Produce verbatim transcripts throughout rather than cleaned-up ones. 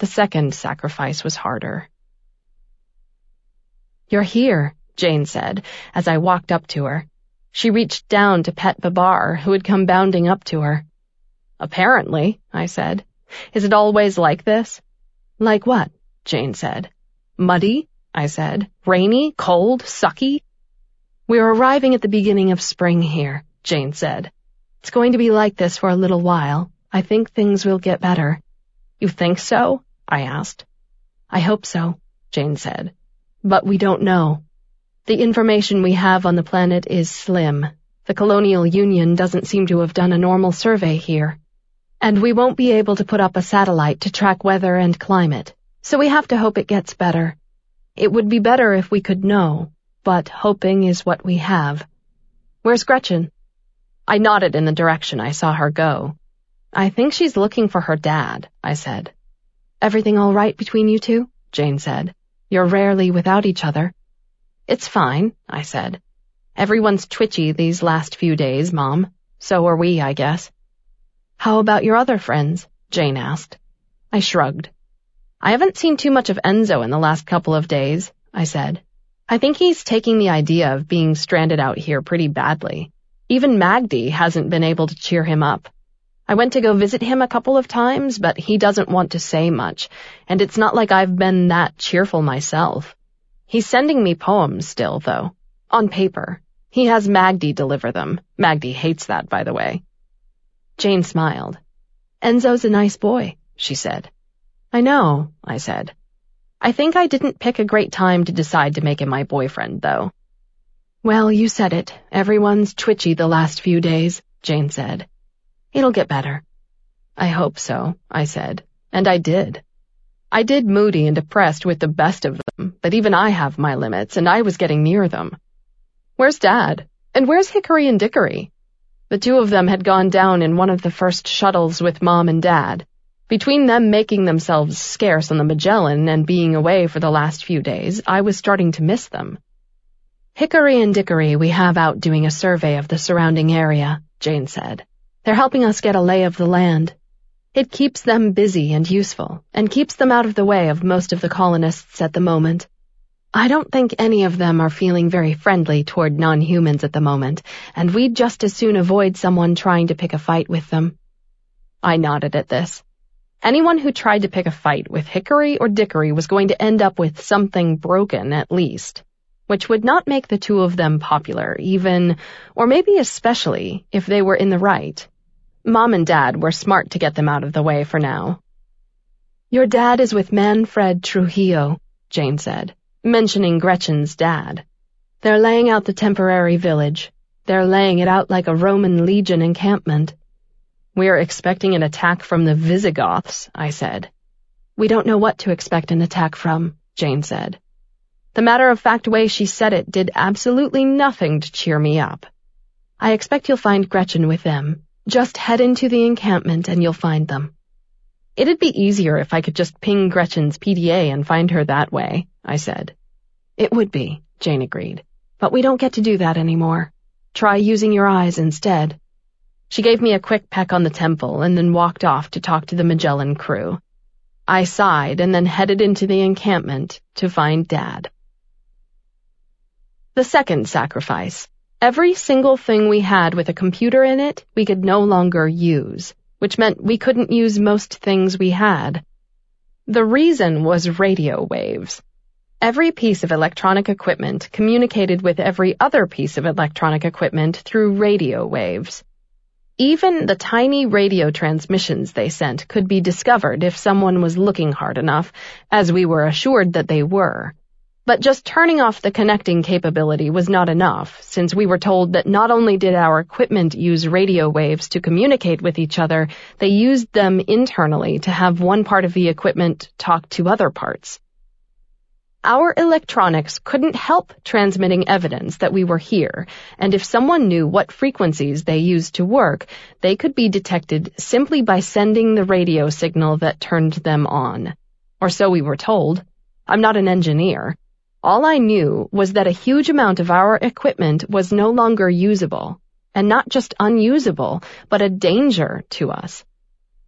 The second sacrifice was harder. "You're here," Jane said, as I walked up to her. She reached down to pet Babar, who had come bounding up to her. "Apparently," I said. "Is it always like this?" "Like what?" Jane said. "Muddy," I said. "Rainy, cold, sucky." "We're arriving at the beginning of spring here," Jane said. "It's going to be like this for a little while. I think things will get better." "You think so?" I asked. "I hope so," Jane said. "But we don't know. The information we have on the planet is slim. The Colonial Union doesn't seem to have done a normal survey here. And we won't be able to put up a satellite to track weather and climate, so we have to hope it gets better. It would be better if we could know, but hoping is what we have." "Where's Gretchen?" I nodded in the direction I saw her go. "I think she's looking for her dad," I said. "Everything all right between you two?" Jane said. "You're rarely without each other." "It's fine," I said. "Everyone's twitchy these last few days, Mom. So are we, I guess." "How about your other friends?" Jane asked. I shrugged. "I haven't seen too much of Enzo in the last couple of days," I said. "I think he's taking the idea of being stranded out here pretty badly. Even Magdi hasn't been able to cheer him up. I went to go visit him a couple of times, but he doesn't want to say much, and it's not like I've been that cheerful myself. He's sending me poems still, though. On paper. He has Magdi deliver them. Magdi hates that, by the way." Jane smiled. "Enzo's a nice boy," she said. "I know," I said. "I think I didn't pick a great time to decide to make him my boyfriend, though." "Well, you said it. Everyone's twitchy the last few days," Jane said. "It'll get better." "I hope so," I said, and I did. I did moody and depressed with the best of them, but even I have my limits, and I was getting near them. "Where's Dad? And where's Hickory and Dickory?" The two of them had gone down in one of the first shuttles with Mom and Dad. Between them making themselves scarce on the Magellan and being away for the last few days, I was starting to miss them. "Hickory and Dickory we have out doing a survey of the surrounding area," Jane said. "They're helping us get a lay of the land. It keeps them busy and useful, and keeps them out of the way of most of the colonists at the moment. I don't think any of them are feeling very friendly toward non-humans at the moment, and we'd just as soon avoid someone trying to pick a fight with them." I nodded at this. Anyone who tried to pick a fight with Hickory or Dickory was going to end up with something broken at least, which would not make the two of them popular, even, or maybe especially, if they were in the right. Mom and Dad were smart to get them out of the way for now. "Your dad is with Manfred Trujillo," Jane said, mentioning Gretchen's dad. "They're laying out the temporary village. They're laying it out like a Roman legion encampment." "We're expecting an attack from the Visigoths," I said. "We don't know what to expect an attack from," Jane said. The matter-of-fact way she said it did absolutely nothing to cheer me up. "I expect you'll find Gretchen with them. Just head into the encampment and you'll find them." "It'd be easier if I could just ping Gretchen's P D A and find her that way," I said. "It would be," Jane agreed. "But we don't get to do that anymore. Try using your eyes instead." She gave me a quick peck on the temple and then walked off to talk to the Magellan crew. I sighed and then headed into the encampment to find Dad. The second sacrifice. Every single thing we had with a computer in it, we could no longer use, which meant we couldn't use most things we had. The reason was radio waves. Every piece of electronic equipment communicated with every other piece of electronic equipment through radio waves. Even the tiny radio transmissions they sent could be discovered if someone was looking hard enough, as we were assured that they were. But just turning off the connecting capability was not enough, since we were told that not only did our equipment use radio waves to communicate with each other, they used them internally to have one part of the equipment talk to other parts. Our electronics couldn't help transmitting evidence that we were here, and if someone knew what frequencies they used to work, they could be detected simply by sending the radio signal that turned them on. Or so we were told. I'm not an engineer. All I knew was that a huge amount of our equipment was no longer usable, and not just unusable, but a danger to us.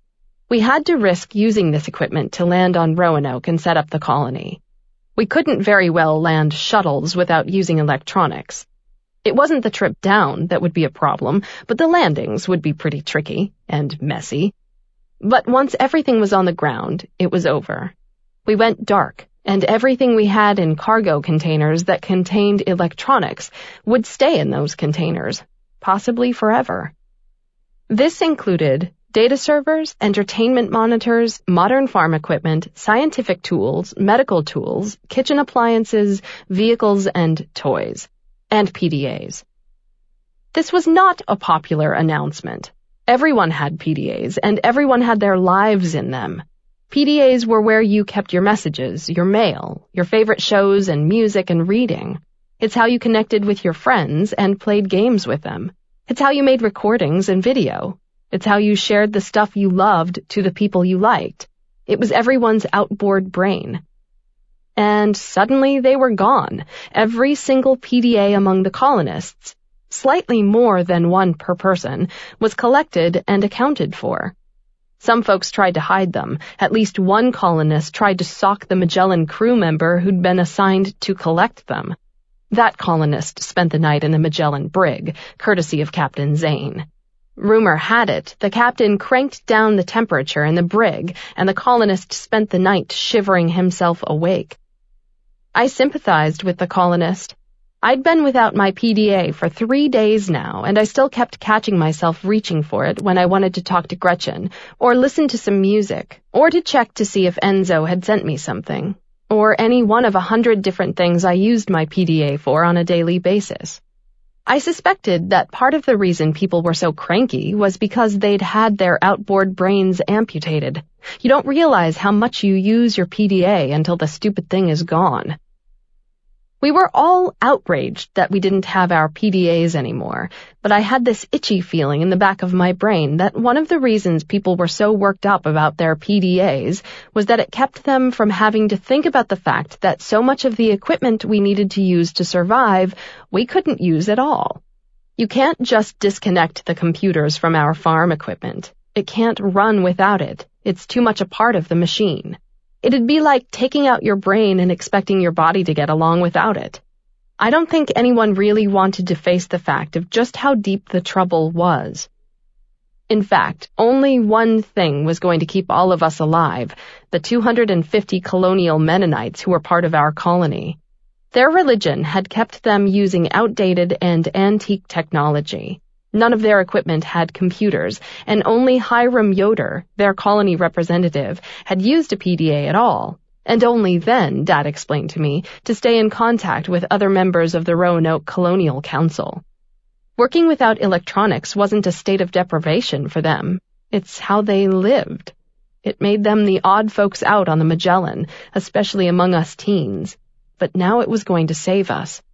We had to risk using this equipment to land on Roanoke and set up the colony. We couldn't very well land shuttles without using electronics. It wasn't the trip down that would be a problem, but the landings would be pretty tricky and messy. But once everything was on the ground, it was over. We went dark, and everything we had in cargo containers that contained electronics would stay in those containers, possibly forever. This included data servers, entertainment monitors, modern farm equipment, scientific tools, medical tools, kitchen appliances, vehicles, and toys, and P D As. This was not a popular announcement. Everyone had P D As, and everyone had their lives in them. P D As were where you kept your messages, your mail, your favorite shows and music and reading. It's how you connected with your friends and played games with them. It's how you made recordings and video. It's how you shared the stuff you loved to the people you liked. It was everyone's outboard brain. And suddenly they were gone. Every single P D A among the colonists, slightly more than one per person, was collected and accounted for. Some folks tried to hide them. At least one colonist tried to sock the Magellan crew member who'd been assigned to collect them. That colonist spent the night in the Magellan brig, courtesy of Captain Zane. Rumor had it the captain cranked down the temperature in the brig, and the colonist spent the night shivering himself awake. I sympathized with the colonist. I'd been without my P D A for three days now, and I still kept catching myself reaching for it when I wanted to talk to Gretchen, or listen to some music, or to check to see if Enzo had sent me something, or any one of a hundred different things I used my P D A for on a daily basis. I suspected that part of the reason people were so cranky was because they'd had their outboard brains amputated. You don't realize how much you use your P D A until the stupid thing is gone. We were all outraged that we didn't have our P D As anymore, but I had this itchy feeling in the back of my brain that one of the reasons people were so worked up about their P D As was that it kept them from having to think about the fact that so much of the equipment we needed to use to survive we couldn't use at all. You can't just disconnect the computers from our farm equipment. It can't run without it. It's too much a part of the machine. It'd be like taking out your brain and expecting your body to get along without it. I don't think anyone really wanted to face the fact of just how deep the trouble was. In fact, only one thing was going to keep all of us alive, the two hundred fifty colonial Mennonites who were part of our colony. Their religion had kept them using outdated and antique technology. None of their equipment had computers, and only Hiram Yoder, their colony representative, had used a P D A at all, and only then, Dad explained to me, to stay in contact with other members of the Roanoke Colonial Council. Working without electronics wasn't a state of deprivation for them. It's how they lived. It made them the odd folks out on the Magellan, especially among us teens. But now it was going to save us.